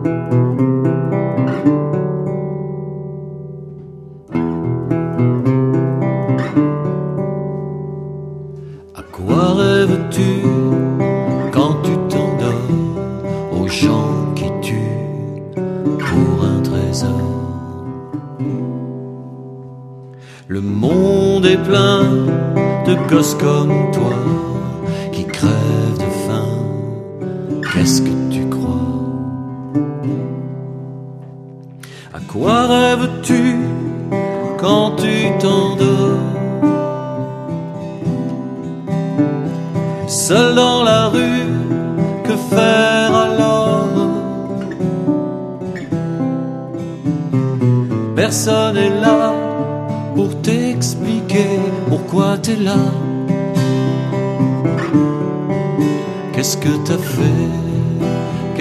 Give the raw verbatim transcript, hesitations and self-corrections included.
À quoi rêves-tu quand tu t'endors, aux gens qui tuent pour un trésor? Le monde est plein de gosses comme toi qui crèvent de faim. Qu'est-ce que tu crois? À quoi rêves-tu quand tu t'endors, seul dans la rue? Que faire alors? Personne n'est là pour t'expliquer pourquoi t'es là. Qu'est-ce que t'as fait?